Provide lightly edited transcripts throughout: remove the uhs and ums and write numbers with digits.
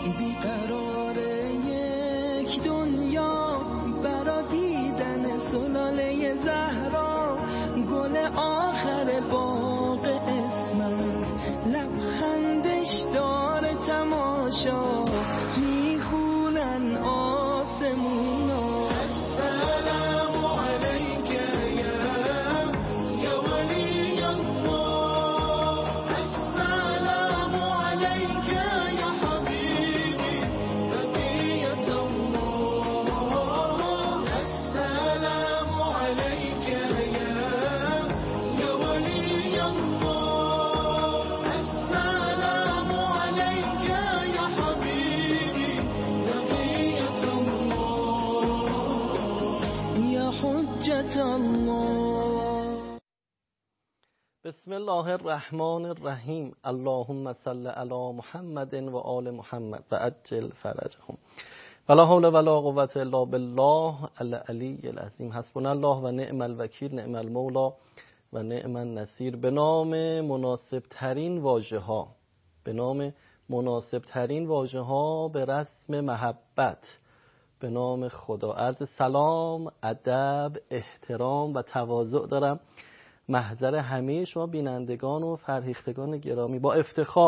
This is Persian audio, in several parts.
بیقرار یک دنیا برا دیدن سلاله زهرا، گل آخر باغ اسمت لبخندش داره تماشا، میخونن آسمونا. السلام علیک یا ولی الله، السلام علیک یا حبیبی بقیت الله، السلام علیک یا ولی الله، السلام علیک یا حبیبی بقیت الله یا حجت الله. بسم الله الرحمن الرحیم. اللهم صل علی محمد و آل محمد و عجل فرجهم. ولا حول ولا قوة الا بالله العلی العظیم. حسبنا الله و نعم الوکیل، نعم المولا و نعم النصیر. به نام مناسب ترین واژه ها، به نام مناسب ترین واژه ها به رسم محبت، به نام خدا عرض سلام، ادب، احترام و تواضع دارم محضر همه شما بینندگان و فرهیختگان گرامی. با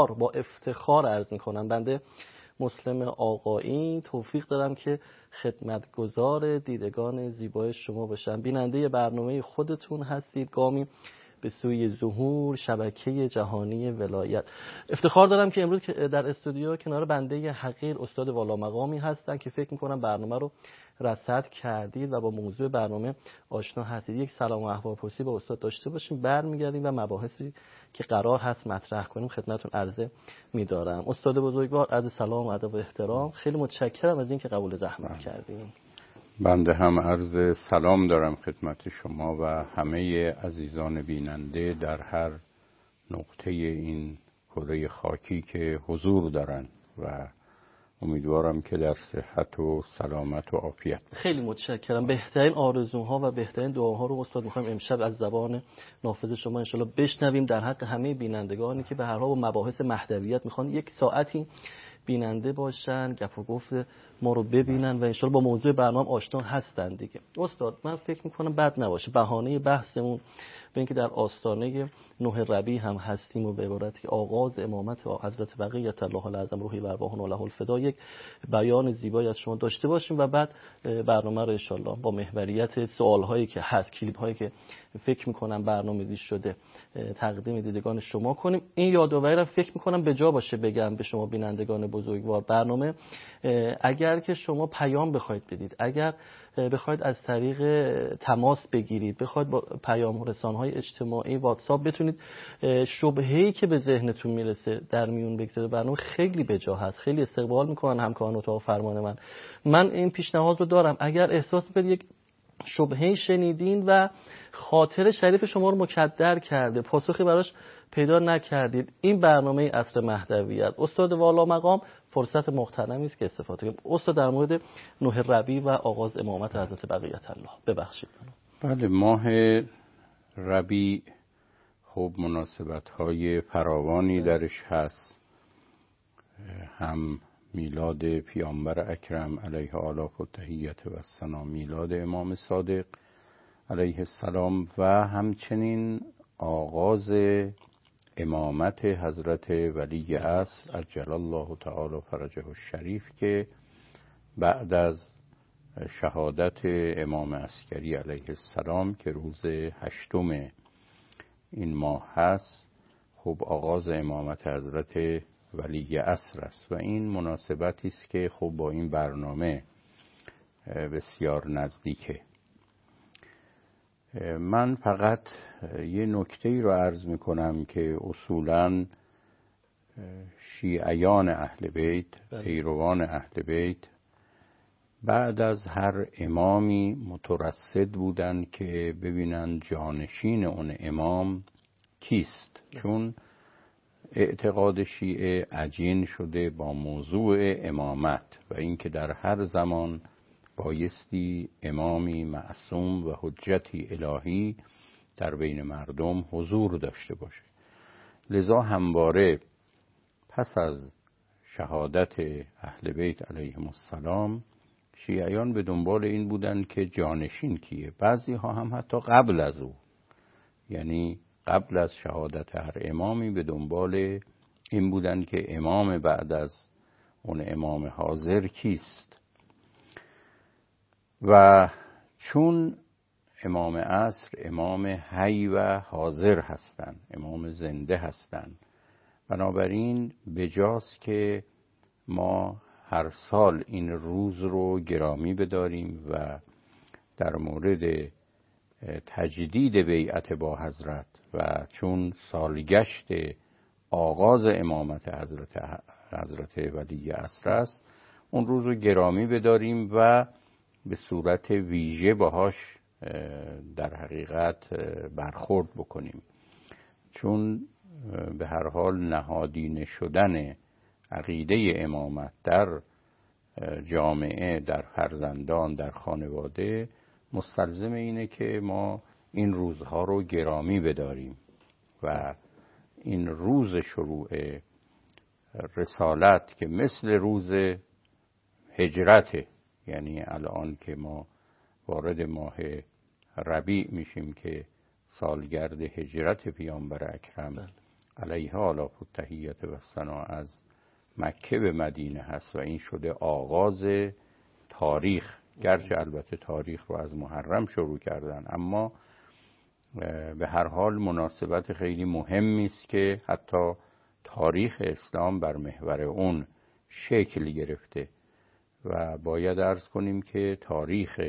افتخار عرض میکنم بنده مسلم آقایی توفیق دارم که خدمتگزار دیدگان زیبای شما باشم. بیننده برنامه خودتون هستید، گامی به سوی ظهور شبکه جهانی ولایت. افتخار دارم که امروز در استودیو کنار بنده حقیر استاد والا مقامی هستن که فکر میکنم برنامه رو رصد کردید و با موضوع برنامه آشنا هستید. یک سلام و احوالپرسی با استاد داشته باشیم، برمیگردیم و مباحثی که قرار هست مطرح کنیم خدمتتون عرضه می‌دارم. استاد بزرگوار، عرض سلام و ادب و احترام. خیلی متشکرم از اینکه قبول زحمت کردین. بنده هم عرض سلام دارم خدمت شما و همه عزیزان بیننده در هر نقطه این کره خاکی که حضور دارن و امیدوارم که در صحت و سلامت و عافیت. خیلی متشکرم. بهترین آرزوها و بهترین دعاها رو استاد می‌خوایم امشب از زبان نافذ شما انشالله بشنویم در حق همه بینندگانی که به هر حال با مباحث مهدویت میخوان یک ساعتی بیننده باشن، گپ و گفت ما رو ببینن و انشالله با موضوع برنامه آشنا هستن دیگه. استاد من فکر میکنم بد نباشه بهانه بحثمون به اینکه در آستانه 9 ربیع هم هستیم و به عبارتی آغاز امامت حضرت بقیت الله الاعظم روحی و ارواحنا له الفدا یک بیان زیبایی از شما داشته باشیم و بعد برنامه رو انشالله با محوریت سوال‌هایی که هست، کلیپ‌هایی که فکر میکنم برنامه‌ریزی شده تقدیم دیدگان شما کنیم. این یادآوری رو فکر میکنم به جا باشه بگم به شما بینندگان بزرگوار، برنامه اگر که شما پیام بخواید بدید، اگر بخواید از طریق تماس بگیرید، بخواید با پیام رسانه‌های اجتماعی واتساپ بتونید شبهه‌ای که به ذهنتون میرسه در میون بگذارید، برنامه خیلی به جا هست. خیلی استقبال میکنن همکاران اتاق فرمان من این پیشنهاد رو دارم. اگر احساس می‌کنید یک شبهه‌ای شنیدین و خاطر شریف شما رو مکدر کرده، پاسخی براش پیدا نکردید، این برنامه عصر مهدویت استاد والا مقام فرصت مغتنمی است که استفاده کنیم. استاد در مورد 9 ربیع و آغاز امامت حضرت بقیت الله ببخشید. بله، ماه ربیع خب مناسبت‌های فراوانی درش هست، هم میلاد پیامبر اکرم علیه آلاف و تحیت و السلام، میلاد امام صادق علیه السلام و همچنین آغاز امامت حضرت ولی عصر عجل الله تعالی فرجه الشریف که بعد از شهادت امام عسکری علیه السلام که روز 8 این ماه هست، خب آغاز امامت حضرت ولی عصر است و این مناسبتی است که خب با این برنامه بسیار نزدیکه. من فقط یه نکته‌ای رو عرض میکنم که اصولاً شیعیان اهل بیت، پیروان اهل بیت، بعد از هر امامی مترصد بودن که ببینن جانشین اون امام کیست، چون اعتقاد شیعه عجین شده با موضوع امامت و اینکه در هر زمان بایستی امامی معصوم و حجتی الهی در بین مردم حضور داشته باشه. لذا همواره پس از شهادت اهل بیت علیهم السلام شیعیان به دنبال این بودن که جانشین کیه. بعضی ها هم حتی قبل از او، یعنی قبل از شهادت هر امامی به دنبال این بودن که امام بعد از اون امام حاضر کیست. و چون امام عصر امام حی و حاضر هستند، امام زنده هستند، بنابراین بجاست که ما هر سال این روز رو گرامی بداریم و در مورد تجدید بیعت با حضرت و چون سالگشت آغاز امامت حضرت ولی عصر است، اون روز رو گرامی بداریم و به صورت ویژه باهاش در حقیقت برخورد بکنیم. چون به هر حال نهادینه شدن عقیده امامت در جامعه، در فرزندان، در خانواده مستلزم اینه که ما این روزها رو گرامی بداریم و این روز شروع رسالت که مثل روز هجرته، یعنی الان که ما وارد ماه ربیع میشیم که سالگرد هجرت پیامبر اکرم علیه آلاف التحیت و ثنا از مکه به مدینه هست و این شده آغاز تاریخ. گرچه البته تاریخ رو از محرم شروع کردن، اما به هر حال مناسبت خیلی مهمی است که حتی تاریخ اسلام بر محور اون شکل گرفته و باید عرض کنیم که تاریخ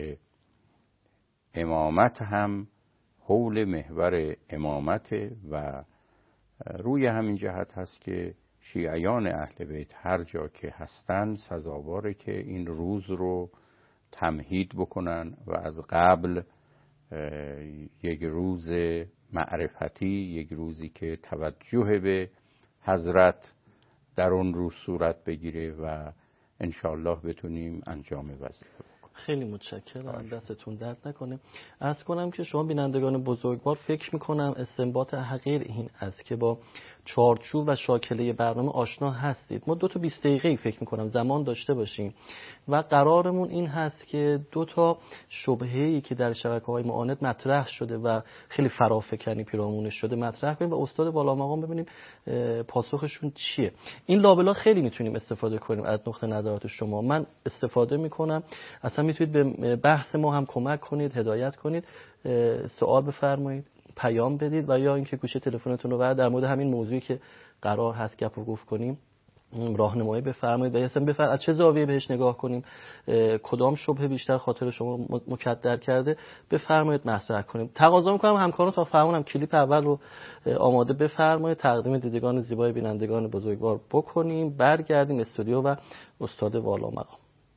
امامت هم حول محور امامت و روی همین جهت هست که شیعیان اهل بیت هر جا که هستن سزاواره که این روز رو تمهید بکنن و از قبل یک روز معرفتی، یک روزی که توجه به حضرت در اون روز صورت بگیره و انشاءالله بتونیم انجام وظیفه بکنیم. خیلی متشکرم، دستتون درد نکنه. عرض کنم که شما بینندگان بزرگوار فکر میکنم استنباط حقیر این است که با چارچوب و شاکله برنامه آشنا هستید. ما 2 تا 20 دقیقه فکر میکنم زمان داشته باشیم و قرارمون این هست که 2 تا شبهه‌ای که در شبکه‌های معاند مطرح شده و خیلی فرافکنی پیرامونش شده مطرح کنیم و استاد بالا مقام ببینیم پاسخشون چیه. این لابلا خیلی میتونیم استفاده کنیم از نقطه نظرات شما. من استفاده میکنم، اصلا میتونید به بحث ما هم کمک کنید، هدایت کنید، سوال بفرمایید، پیام بدید و یا اینکه گوشه تلفنتون رو در مورد همین موضوعی که قرار هست گپ و گفت کنیم راهنمایی بفرمایید و اصلا از چه زاویه بهش نگاه کنیم، کدام شبهه بیشتر خاطر شما مکدر کرده بفرمایید مطرح کنیم. تقاضا می‌کنم همکاران تا فرمونم کلیپ اول رو آماده بفرمایید، تقدیم دیدگان زیبای بینندگان بزرگوار بکنیم، برگردیم استودیو و استاد والا مقام.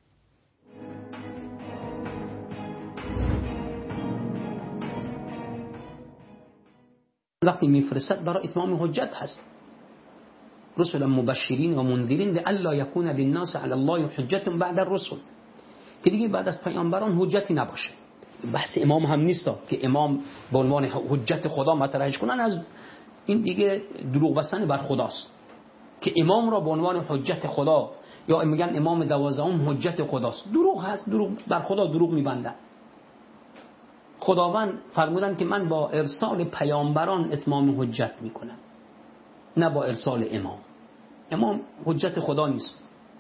وقتی میفرستد برای اتمام حجت هست، رسلا مبشرین و منذرین لئلا یکون للناس علی الله حجت بعد الرسل، که دیگه بعد از پیامبران حجتی نباشه. بحث امام هم نیست که امام به عنوان حجت خدا مطرحش کنن، از این دیگه دروغ بستن بر خداست که امام را به عنوان حجت خدا یا میگن امام 12ام حجت خداست. دروغ هست، دروغ بر خدا دروغ میبندن. خداوند فرمودن که من با ارسال پیامبران اتمام حجت میکنم، نه با ارسال امام. امام حجت خدا نیست.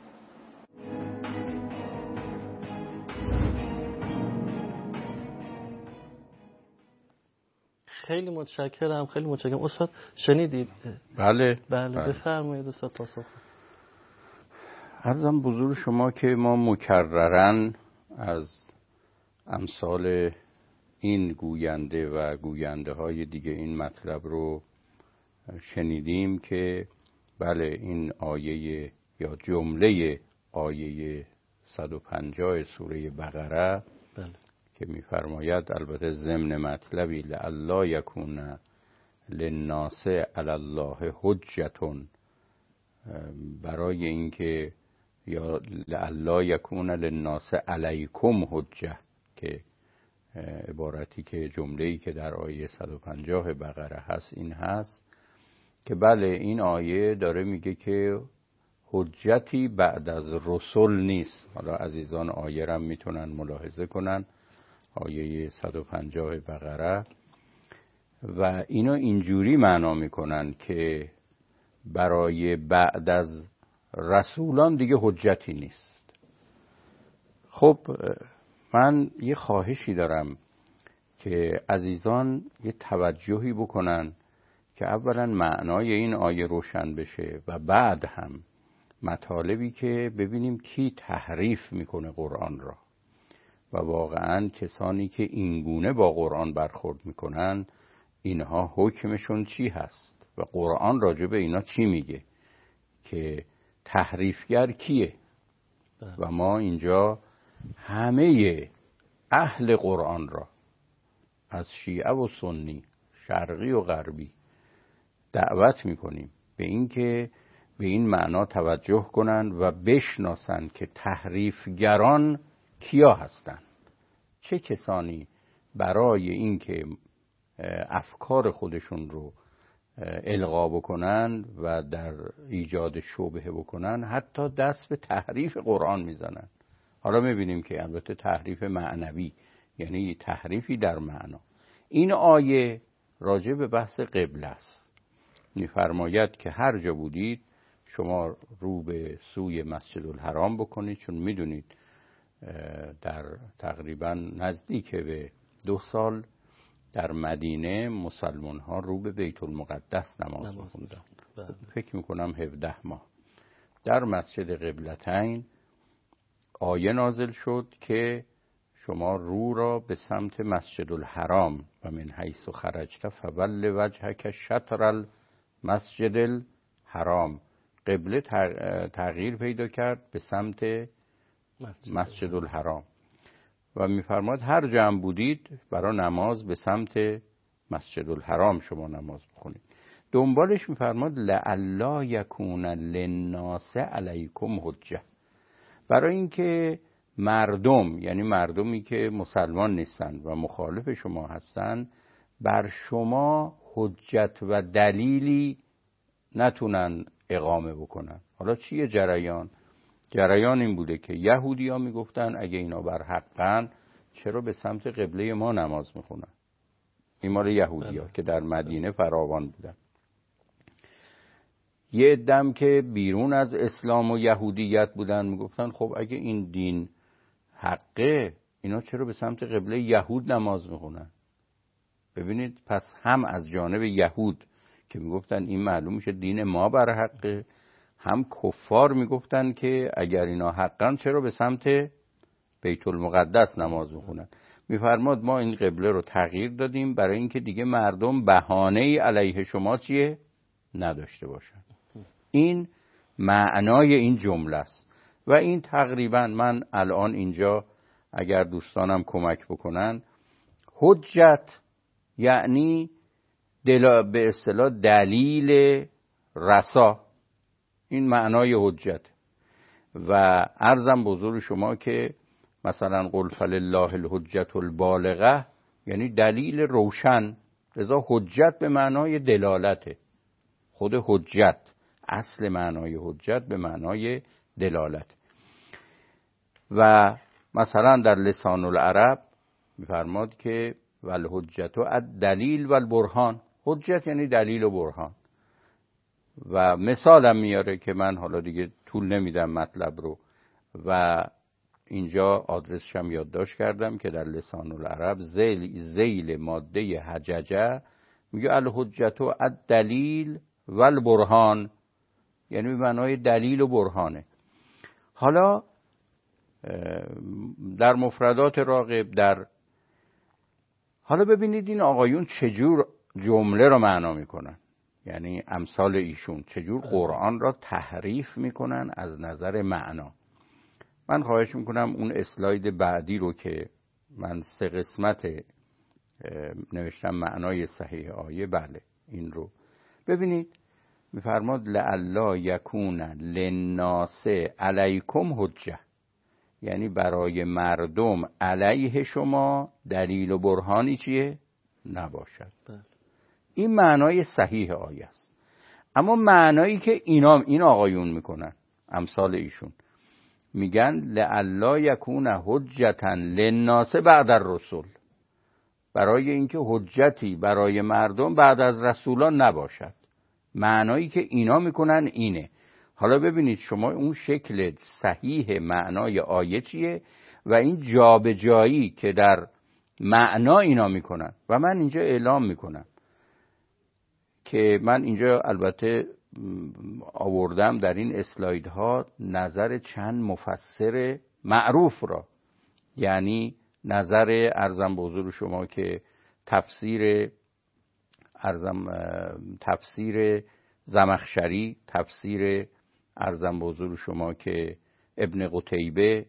خیلی متشکرم، خیلی متشکرم. استاد شنیدید؟ بله بفرمایید استاد پاسخ. عرضم حضور شما که ما مکرراً از امثال این گوینده و گوینده های دیگه این مطلب رو شنیدیم که بله این آیه یا جمله آیه 150 سوره بقره بله. که می‌فرماید البته ضمن مطلبی لعلا یکون للناس علی الله حجتون، برای اینکه یا لعلا یکون للناس علیکم حجه، که عبارتی که جمله‌ای که در آیه 150 بقره هست این هست که بله این آیه داره میگه که حجتی بعد از رسول نیست. حالا عزیزان آیه را میتونن ملاحظه کنن، آیه 150 بقره، و اینو اینجوری معنا میکنن که برای بعد از رسولان دیگه حجتی نیست. خب من یه خواهشی دارم که عزیزان یه توجهی بکنن که اولا معنای این آیه روشن بشه و بعد هم مطالبی که ببینیم کی تحریف میکنه قرآن را و واقعا کسانی که اینگونه با قرآن برخورد میکنن اینها حکمشون چی هست و قرآن راجع به اینا چی میگه که تحریفگر کیه. و ما اینجا همه اهل قرآن را از شیعه و سنی، شرقی و غربی دعوت میکنیم به این که به این معنا توجه کنند و بشناسند که تحریفگران کیا هستند، چه کسانی برای این که افکار خودشون رو القا بکنن و در ایجاد شبهه بکنن حتی دست به تحریف قرآن میزنن. حالا میبینیم که البته تحریف معنوی، یعنی تحریفی در معنا. این آیه راجع به بحث قبله است. میفرماید که هر جا بودید شما رو به سوی مسجد الحرام بکنید، چون میدونید در تقریبا نزدیک به 2 سال در مدینه مسلمان ها رو به بیت المقدس نماز می‌خوندن. فکر میکنم 17 ماه در مسجد قبلتین آیه نازل شد که شما رو را به سمت مسجد الحرام و من حیث خرجت فول وجهک شطر المسجد الحرام، قبله تغییر پیدا کرد به سمت مسجد الحرام و میفرماد هر جا هم بودید برای نماز به سمت مسجد الحرام شما نماز بخونید. دنبالش میفرماد لعلا یکون للناس علیکم حجه، برای اینکه مردم، یعنی مردمی که مسلمان نیستن و مخالف شما هستن، بر شما حجت و دلیلی نتونن اقامه بکنن. حالا چیه جریان؟ جریان این بوده که یهودی ها میگفتن اگه اینا بر حقن چرا به سمت قبله ما نماز میخونن؟ این مال یهودی ها که در مدینه فراوان بودن. یه عده‌ام که بیرون از اسلام و یهودیت بودن میگفتن خب اگه این دین حقه اینا چرا به سمت قبله یهود نماز میخونن؟ ببینید، پس هم از جانب یهود که میگفتن این معلوم میشه دین ما بر حقه، هم کفار میگفتن که اگر اینا حقن چرا به سمت بیت المقدس نماز میخونن. میفرماد ما این قبله رو تغییر دادیم برای اینکه دیگه مردم بهانه‌ای علیه شما چیه نداشته باشن. این معنای این جمله است و این تقریبا من الان اینجا اگر دوستانم کمک بکنن، حجت یعنی به اصطلاح دلیل رسا، این معنای حجت. و عرضم بزرگ شما که مثلا قل فلله الحجت البالغه یعنی دلیل روشن، لذا حجت به معنای دلالته. خود حجت، اصل معنای حجت به معنای دلالت. و مثلا در لسان العرب می‌فرماد که والحجت الدلیل والبرهان، حجت یعنی دلیل و برهان. و مثالم میاره که من حالا دیگه طول نمیدم مطلب رو و اینجا آدرسش هم یادداشت کردم که در لسان العرب ذیل ماده حججه میگه الحجت الدلیل والبرهان، یعنی به معنای دلیل و برهانه. حالا در مفردات راغب حالا ببینید این آقایون چجور جمله رو معنا میکنن، یعنی امثال ایشون چجور قرآن را تحریف میکنن از نظر معنا. من خواهش میکنم اون اسلاید بعدی رو که من 3 قسمت نوشتم معنای صحیح آیه، بله این رو ببینید. میفرماد لعلا یکون للناس علیکم حجه، یعنی برای مردم علیه شما دلیل و برهانی چیه نباشد. این معنای صحیح آیه است. اما معنایی که این آقایون میکنن امثال ایشون میگن لئلا یکون حجتا للناس بعد الرسل، برای اینکه حجتی برای مردم بعد از رسولان نباشد. معنایی که اینا میکنن اینه. حالا ببینید شما اون شکل صحیح معنای آیه چیه و این جابجایی که در معنا اینا میکنن. و من اینجا اعلام میکنم که من اینجا البته آوردم در این اسلایدها نظر چند مفسر معروف را، یعنی نظر ارزم به حضور شما که تفسیر زمخشری، تفسیر ارزم به حضور شما که ابن قتیبه،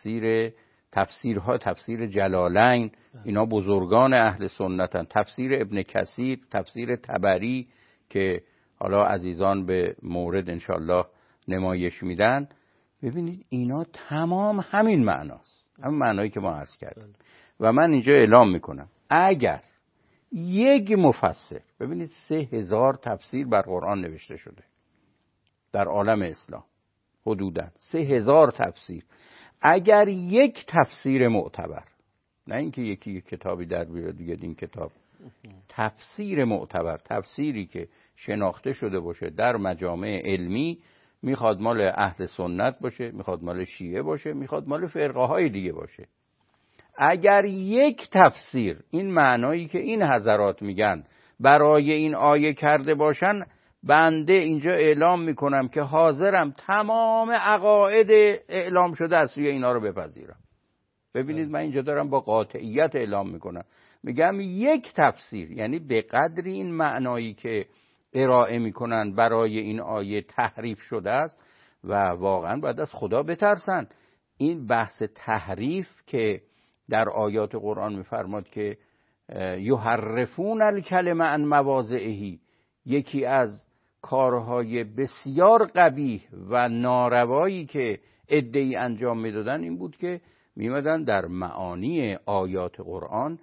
تفسیر جلالین، اینا بزرگان اهل سنتن، تفسیر ابن کثیر، تفسیر طبری که حالا عزیزان به مورد انشالله نمایش میدن. ببینید اینا تمام همین معناست، همین معنایی که ما عرض کردیم. و من اینجا اعلام میکنم اگر یک مفسر، ببینید 3000 تفسیر بر قرآن نوشته شده در عالم اسلام، حدوداً 3000 تفسیر، اگر یک تفسیر معتبر، نه اینکه یکی یک کتابی در بیاره دیگه این کتاب، تفسیر معتبر، تفسیری که شناخته شده باشه در مجامع علمی، میخواد مال اهل سنت باشه، میخواد مال شیعه باشه، میخواد مال فرقه های دیگه باشه، اگر یک تفسیر این معنایی که این حضرات میگن برای این آیه کرده باشن، بنده اینجا اعلام میکنم که حاضرم تمام عقاید اعلام شده از سوی اینا رو بپذیرم. ببینید من اینجا دارم با قاطعیت اعلام میکنم، میگم یک تفسیر، یعنی به قدری این معنایی که ارائه میکنن برای این آیه تحریف شده است و واقعا باید از خدا بترسن. این بحث تحریف که در آیات قرآن میفرماد که یحرفون الکلمه عن مواضعه، یکی از کارهای بسیار قبیح و ناروایی که عده‌ای انجام میدادن این بود که میمدن در معانی آیات قرآن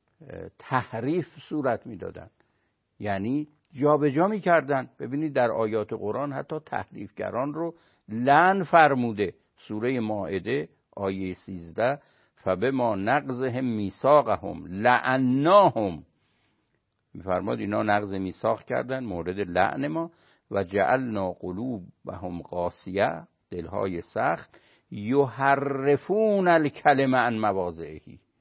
تحریف صورت میدادن، یعنی جابجا میکردن. ببینید در آیات قرآن حتی تحریفگران رو لعن فرموده. سوره مائده آیه 13 فبما نقضهم میثاقهم لعناهم، میفرماد اینا نقض میثاق کردن مورد لعن ما، و جعلنا قلوبهم قاسیه، دلهای سخت، یحرفون الکلمه عن مواضعه،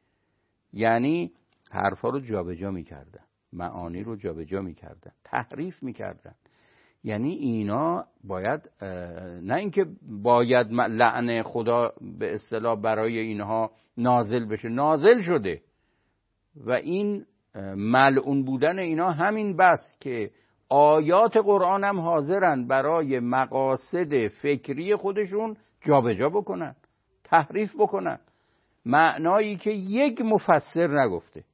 یعنی حرفا رو جابجا میکردن، معانی رو جابجا میکردن، تحریف میکردن. یعنی اینا باید، نه اینکه باید لعن خدا به اصطلاح برای اینها نازل بشه، نازل شده و این ملعون بودن اینا همین بس که آیات قرآن هم حاضرن برای مقاصد فکری خودشون جابجا بکنن، تحریف بکنن، معنایی که یک مفسر نگفته.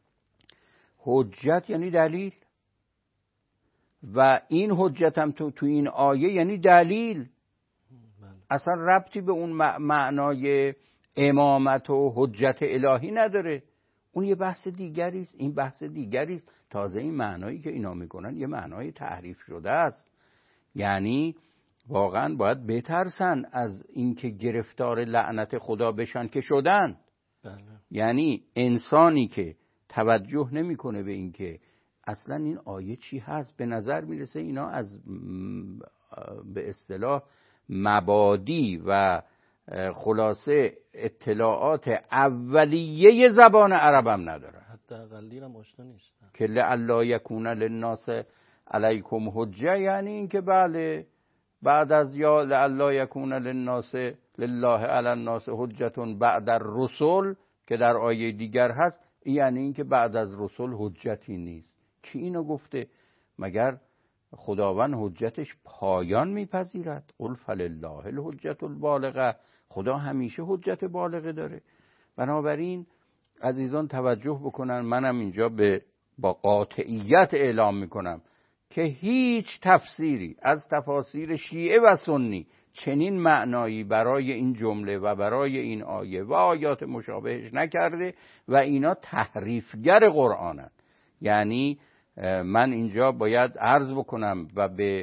حجت یعنی دلیل، و این حجت هم تو این آیه یعنی دلیل، اصلا ربطی به اون معنای امامت و حجت الهی نداره. اون یه بحث دیگری است، این بحث دیگری است. تازه این معنایی که اینا میکنن یه معنای تحریف شده است. یعنی واقعا باید بترسن از اینکه گرفتار لعنت خدا بشن که شدن. یعنی انسانی که توجه نمیکنه به اینکه اصلا این آیه چی هست، به نظر میرسه اینا از به اصطلاح مبادی و خلاصه اطلاعات اولیه زبان عربم نداره، حتی اقلی هم آشنا نیستن. که لعلا یکون للناس علیکم حجه، یعنی این که بله بعد از یا لعلا یکون للناس لله علی الناس حجتون بعد الرسل که در آیه دیگر هست، یعنی این که بعد از رسول حجتی نیست. کی اینو گفته؟ مگر خداوند حجتش پایان میپذیرد؟ قل فلله الحجت البالغه، خدا همیشه حجت بالغه داره. بنابراین عزیزان توجه بکنن، منم اینجا با قاطعیت اعلام میکنم که هیچ تفسیری از تفاسیر شیعه و سنی چنین معنایی برای این جمله و برای این آیه و آیات مشابهش نکرده و اینا تحریفگر قرآنن. یعنی من اینجا باید عرض بکنم و به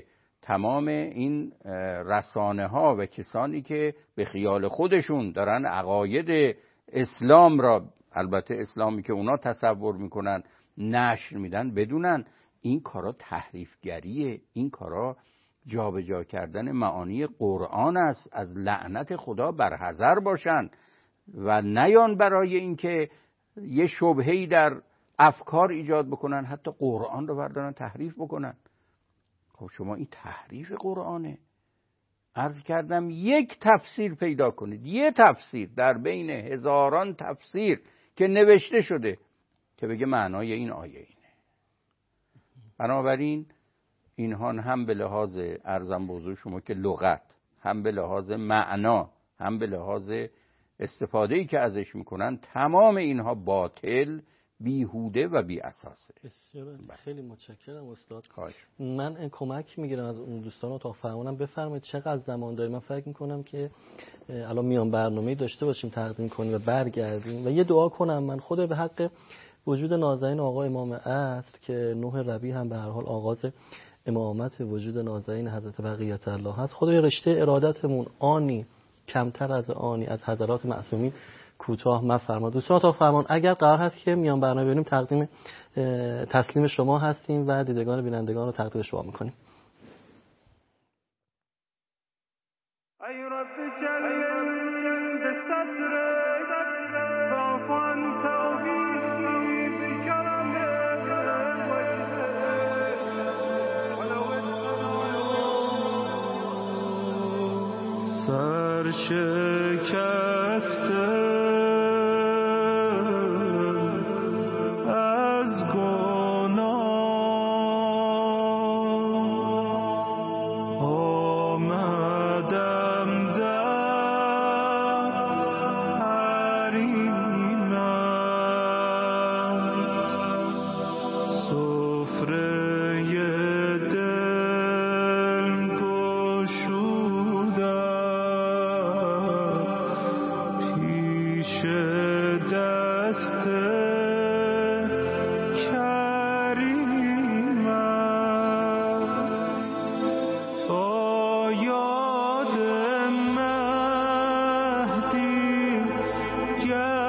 تمام این رسانه ها و کسانی که به خیال خودشون دارن عقاید اسلام را، البته اسلامی که اونا تصور میکنن، نشر میدن، بدونن این کارا تحریفگریه، این کارا جابجا کردن معانی قرآن است. از لعنت خدا برحذر باشن و نیان برای اینکه یه شبهه‌ای در افکار ایجاد بکنن حتی قرآن رو بردارن تحریف بکنن. خب شما این تحریف قرآنه. عرض کردم یک تفسیر پیدا کنید، یه تفسیر در بین هزاران تفسیر که نوشته شده که بگه معنای این آیه اینه. بنابراین اینها هم به لحاظ ارزم به حضور شما که لغت، هم به لحاظ معنا، هم به لحاظ استفاده‌ای که ازش میکنن، تمام اینها باطل، بیهوده و بی اساسه. بسیار خیلی متشکرم استاد. خواهش. من کمک میگیرم از اون دوستان اتاق فرمانم. بفرمایید چقدر زمان داریم؟ من فکر میکنم که الان میان برنامه‌ای داشته باشیم تقدیم کنیم و برگردیم و یه دعا کنم من خود به حق وجود نازنین آقا امام عصر که 9 ربیع هم به هر حال آغاز امامت وجود نازنین حضرت بقیت الله هست. خدای رشته ارادتمون آنی کمتر از آنی از حضرات معصومین کوتاه مفرما. دوستان اتاق فرمان اگر قرار هست که میان برنامه ببینیم تسلیم شما هستیم و دیدگان بینندگان رو تقدیم شما میکنیم. سرشکسته از گناه آمدم در حریمت، سفره دل گشودم پیش دست کریمت، با یاد مهدی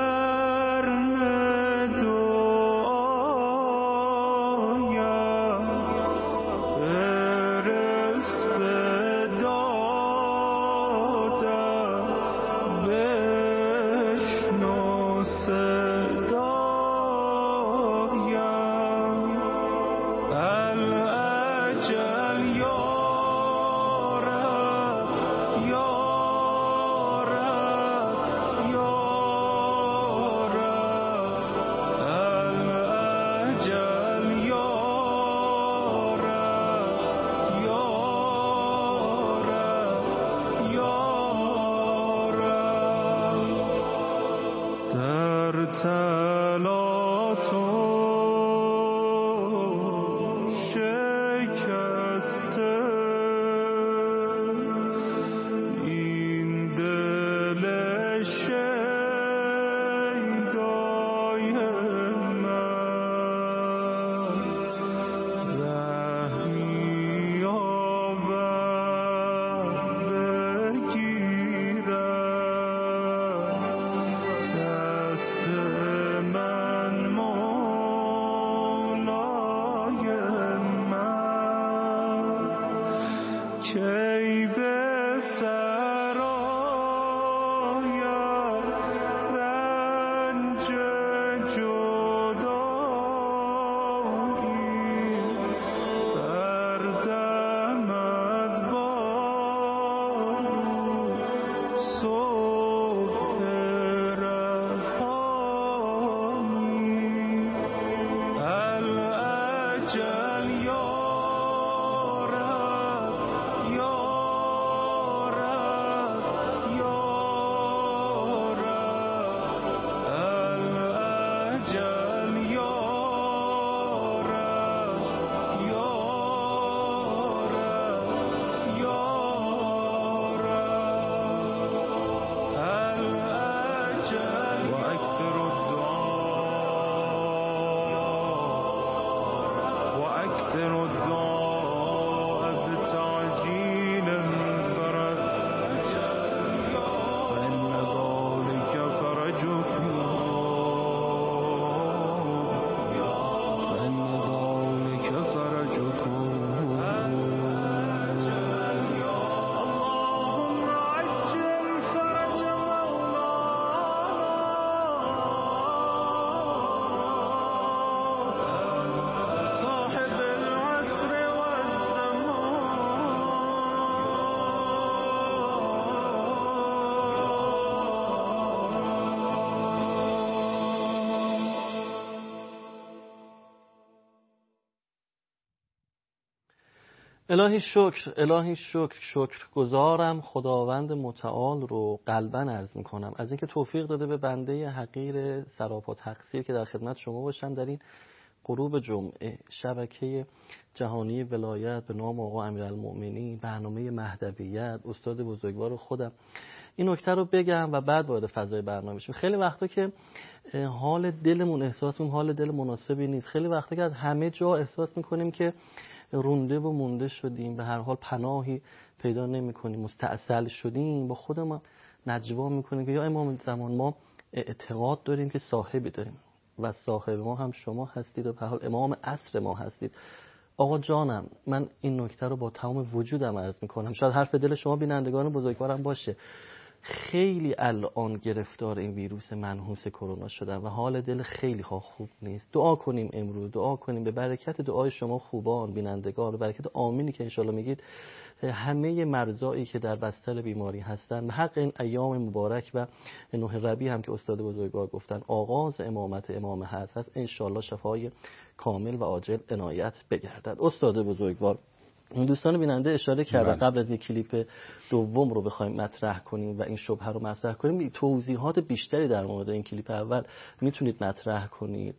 الهی شکر گزارم خداوند متعال رو قلباً عرض میکنم از اینکه توفیق داده به بنده حقیر سراپا تقصیر که در خدمت شما باشم در این غروب جمعه. شبکه جهانی ولایت به نام آقا امیرالمؤمنین، برنامه مهدویت، استاد بزرگوار خودم، این نکته رو بگم و بعد وارد فضای برنامه بشیم. خیلی وقتا که حال دلمون احساس می‌کنیم حال دل مناسبی نیست، خیلی وقتا که از همه جا احساس می‌کنیم که رونده و مونده شدیم، به هر حال پناهی پیدا نمی‌کنیم، مستعسل شدیم، با خودمون نجوا می‌کنیم که یا امام زمان ما اعتقاد داریم که صاحبی داریم و صاحب ما هم شما هستید و به هر حال امام عصر ما هستید. آقا جانم، من این نکته رو با تمام وجودم عرض می‌کنم، شاید حرف دل شما بینندگان بزرگوارم باشه. خیلی الان گرفتار این ویروس منحوس کرونا شدن و حال دل خیلی ها خوب نیست. دعا کنیم امروز، دعا کنیم به برکت دعای شما خوبان بینندگان، به برکت آمینی که انشالله میگید، همه مرضایی که در بستر بیماری هستن به حق این ایام مبارک و 9 ربیع هم که استاد بزرگوار گفتن آغاز امامت امام هست انشالله شفای کامل و عاجل عنایت بگردد. استاد بزرگوار، دوستان بیننده اشاره کردن قبل از این کلیپ دوم رو بخوایم مطرح کنیم و این شبهه رو مطرح کنیم، توضیحات بیشتری در مورد این کلیپ اول میتونید مطرح کنید؟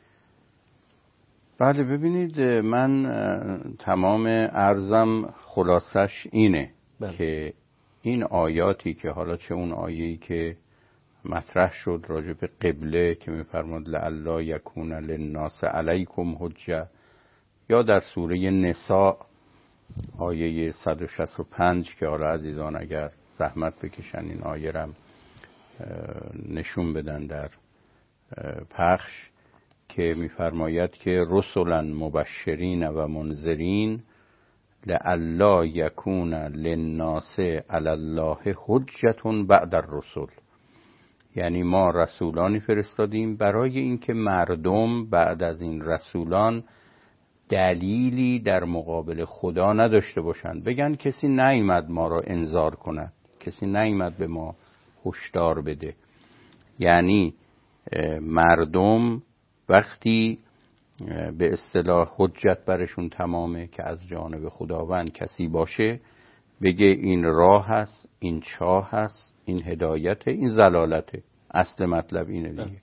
بله، ببینید من تمام عرضم خلاصش اینه که این آیاتی که حالا چه اون آیه‌ای که مطرح شد راجع به قبله که می‌فرماد لعلی یکون للناس علیکم حجه، یا در سوره نساء آیه 165 که حالا عزیزان اگر زحمت بکشن این آیه رم نشون بدن در پخش، که می‌فرماید که رسلا مبشرین و منذرین لعلی یکون للناس علی الله حجة بعد الرسل. یعنی ما رسولانی فرستادیم برای اینکه مردم بعد از این رسولان دلیلی در مقابل خدا نداشته باشند، بگن کسی نیامد ما را انذار کند، کسی نیامد به ما هشدار بده. یعنی مردم وقتی به اصطلاح حجت برشون تمامه که از جانب خداوند کسی باشه بگه این راه هست، این چاه هست، این هدایته، این ضلالته. اصل مطلب اینه دیگه.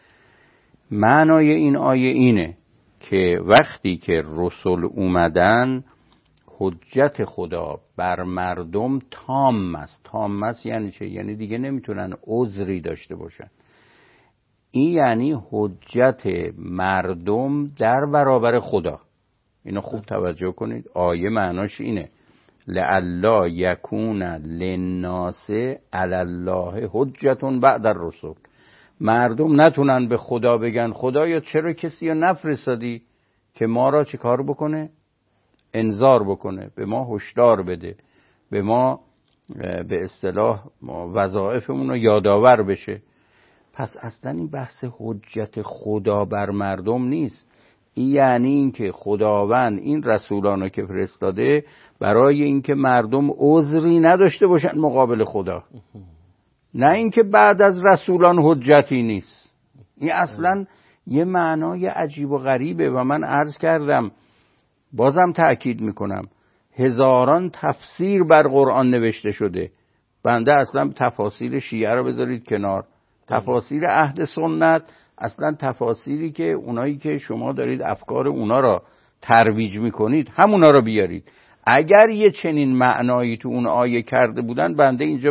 معنای این آیه اینه که وقتی که رسول اومدن حجت خدا بر مردم تام است. تام است یعنی چه؟ یعنی دیگه نمیتونن عذری داشته باشن. این یعنی حجت مردم در برابر خدا. اینو خوب توجه کنید، آیه معناش اینه لعلی یکون للناس علی الله حجة بعد الرسل. مردم نتونن به خدا بگن خدایا چرا کسی رو نفرستادی که ما را چه کار بکنه؟ انذار بکنه، به ما هشدار بده، به ما به اصطلاح وظایفمون رو یادآور بشه. پس اصلا این بحث حجت خدا بر مردم نیست. این یعنی این که خداوند این رسولانو که فرستاده برای اینکه مردم عذری نداشته باشن مقابل خدا، نه اینکه بعد از رسولان حجتی نیست. این اصلا یه معنای عجیب و غریبه و من عرض کردم بازم تأکید میکنم هزاران تفسیر بر قرآن نوشته شده. بنده اصلا تفاسیر شیعه رو بذارید کنار، تفاسیر اهل سنت، اصلا تفاسیری که اونایی که شما دارید افکار اونا را ترویج میکنید همونا را بیارید. اگر یه چنین معنایی تو اون آیه کرده بودن، بنده اینجا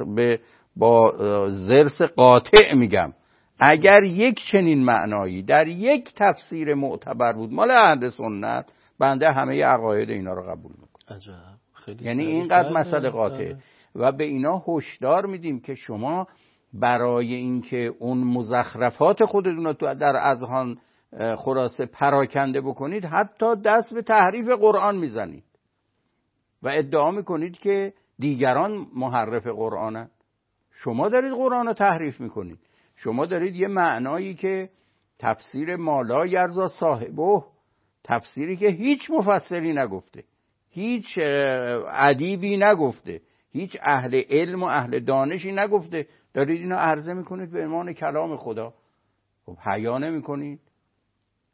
با ضرس قاطع میگم اگر یک چنین معنایی در یک تفسیر معتبر بود مال اهل سنت، بنده همه عقاید اینا رو قبول میکنم. یعنی اینقدر مسئله قاطع و به اینا هشدار میدیم که شما برای اینکه اون مزخرفات خودتون رو در اذهان خلاصه پراکنده بکنید حتی دست به تحریف قرآن میزنید و ادعا میکنید که دیگران محرف قرآنن. شما دارید قرآن رو تحریف میکنید. شما دارید یه معنایی که تفسیر مالا یرزا صاحبه، تفسیری که هیچ مفسری نگفته، هیچ ادیبی نگفته، هیچ اهل علم و اهل دانشی نگفته، دارید اینو عرضه میکنید به عنوان کلام خدا. خب حیا نمیکنید؟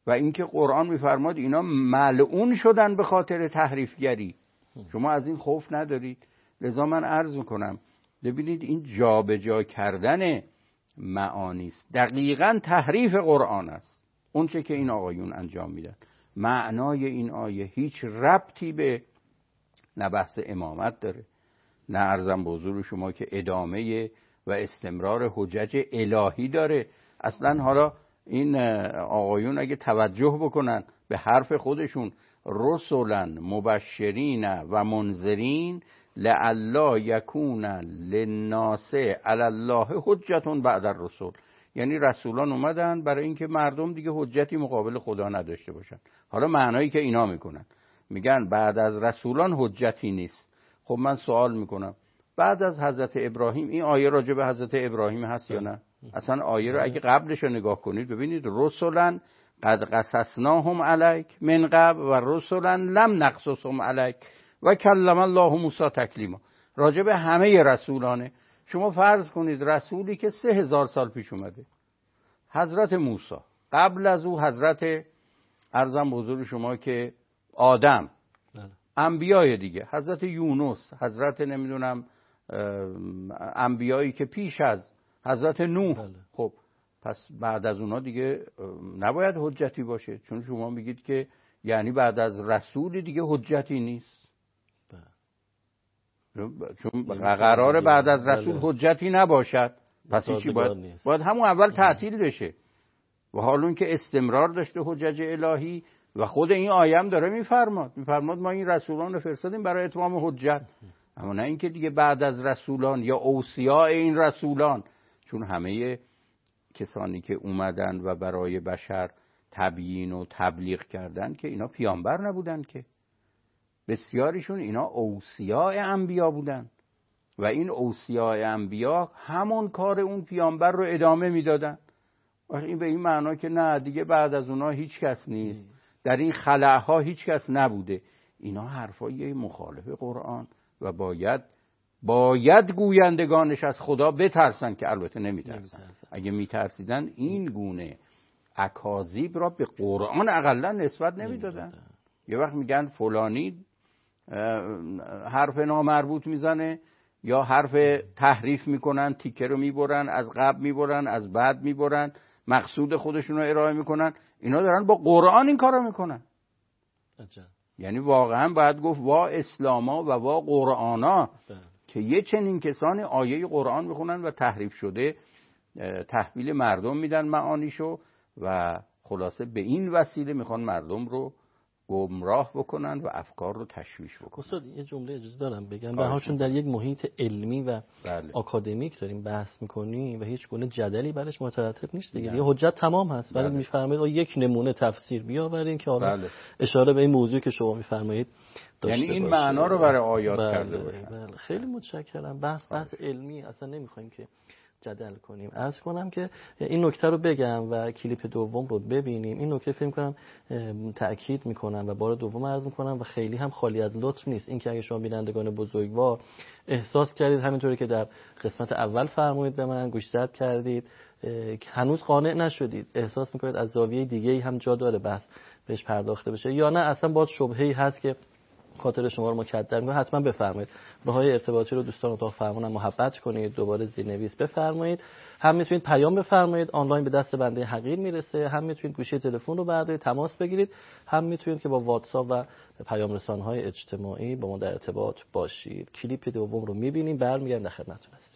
و اینکه قرآن میفرماد اینا ملعون شدن به خاطر تحریفگری. شما از این خوف ندارید؟ لذا من عرض میکنم ببینید این جابجا کردن معانی است، دقیقاً تحریف قرآن است اون چه که این آقایون انجام میدن. معنای این آیه هیچ ربطی به نه بحث امامت داره، نه عرضم به حضور شما که ادامه و استمرار حجج الهی داره. اصلا حالا این آقایون اگه توجه بکنن به حرف خودشون، رسولا مبشرین و منذرین لعلا یکون للناس علی الله حجة بعد الرسول، یعنی رسولان اومدن برای اینکه مردم دیگه حجتی مقابل خدا نداشته باشن. حالا معنایی که اینا میکنن، میگن بعد از رسولان حجتی نیست. خب من سوال میکنم بعد از حضرت ابراهیم این آیه راجع به حضرت ابراهیم هست یا نه؟ اصلا آیه رو اگه قبلش رو نگاه کنید ببینید رسولا قد قصصناهم علیک من قبل و رسولا لم نقصصهم علیک و کلم الله موسی تکلیما. راجع به همه رسولانه. شما فرض کنید رسولی که 3000 سال پیش اومده، حضرت موسی، قبل از او حضرت ارزم حضور شما که آدم، انبیای دیگه، حضرت یونس، حضرت نمیدونم انبیایی که پیش از حضرت نوح. خب پس بعد از اونا دیگه نباید حجتی باشه، چون شما میگید که یعنی بعد از رسول دیگه حجتی نیست. چون قراره بعد از رسول حجتی نباشد، پس چی باید همون اول تعطیل بشه. و حالون که استمرار داشته حجج الهی و خود این آیه داره میفرماد ما این رسولان رو فرستادیم برای اتمام حجت، اما نه اینکه دیگه بعد از رسولان یا اوصیاء این رسولان، چون همه کسانی که اومدن و برای بشر تبیین و تبلیغ کردن که اینا پیامبر نبودن، که بسیاریشون اینا اوصیاء انبیا بودن و این اوصیاء انبیا همون کار اون پیامبر رو ادامه میدادن. این به این معنا که نه دیگه بعد از اونا هیچ کس نیست، در این خلأها هیچ کس نبوده، اینا حرفای مخالف قرآن و باید گویندگانش از خدا بترسن، که البته نمیترسن. اگه میترسیدن این گونه اکاذیب را به قرآن اقلا نسبت نمیدادن. یه وقت میگن فلانی حرف نامربوط میزنه یا حرف تحریف میکنن، تیکه رو میبرن، از قبل میبرن، از بعد میبرن، مقصود خودشون رو ارائه میکنن، اینا دارن با قرآن این کار رو میکنن. یعنی واقعا باید گفت وا اسلاما و وا قرآنا که یه چنین کسانی آیه قرآن میخونن و تحریف شده تحویل مردم میدن معانیشو و خلاصه به این وسیله میخوان مردم رو گمراه بکنن و افکار رو تشویش بکنن. استاد یه جمله اجازه دارم بگم، به هر چون در یک محیط علمی و آکادمیک داریم بحث میکنیم و هیچ گونه جدلی برش مترتب نیست دیگه، یه حجت تمام هست، ولی میفرمایید یک نمونه تفسیر بیاورین که حالا اشاره به این موضوعی که شما میفرمایید داشته یعنی این باشه. معنا رو برای آیات کرده باشه. خیلی متشکرم. بحث علمی اصلا نمیخوایم که جدل کنیم. عرض کنم که این نکته رو بگم و کلیپ دوم رو ببینیم. این نکته فکر کنم تأکید میکنم و بار دوم عرض میکنم و خیلی هم خالی از لطف نیست. این که اگه شما بینندگان بزرگوار احساس کردید همینطوری که در قسمت اول فرمودید به من گوشزد کردید هنوز قانع نشدید، احساس میکنید از زاویه دیگه‌ای هم جا داره بحث بهش پرداخته بشه، یا نه اصلا باز شبهه‌ای هست که خاطر شما رو مکدر می‌کنه، حتما بفرمایید. راههای ارتباطی رو دوستان اتاق فرمانم محبت کنید، دوباره زیرنویس بفرمایید. هم میتونید پیام بفرمایید، آنلاین به دست بنده حقیر میرسه، هم میتونید گوشی تلفن رو بردارید تماس بگیرید، هم میتونید که با واتساپ و پیام رسانه‌های اجتماعی با ما در ارتباط باشید. کلیپ دوم رو می‌بینیم، برمیگردیم در خدمتتون هستیم.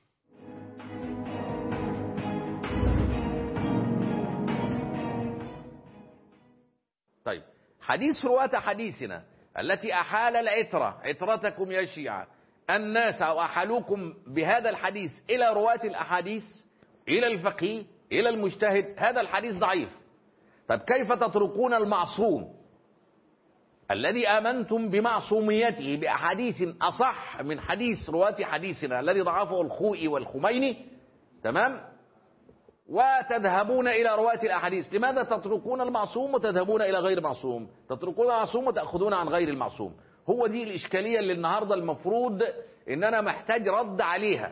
طيب حديث رواة حديثنا التي أحال عترتكم يا شيعة الناس أو أحالوكم بهذا الحديث إلى رواة الأحاديث، إلى الفقيه، إلى المجتهد، هذا الحديث ضعيف. طب كيف تتركون المعصوم الذي آمنتم بمعصوميته بأحاديث أصح من حديث رواة حديثنا الذي ضعفه الخوئي والخميني، تمام، وتذهبون إلى رواة الأحاديث؟ لماذا تتركون المعصوم وتذهبون إلى غير معصوم؟ تتركون المعصوم وتأخذون عن غير المعصوم. هو دي الإشكالية اللي النهاردة المفروض إن أنا محتاج رد عليها.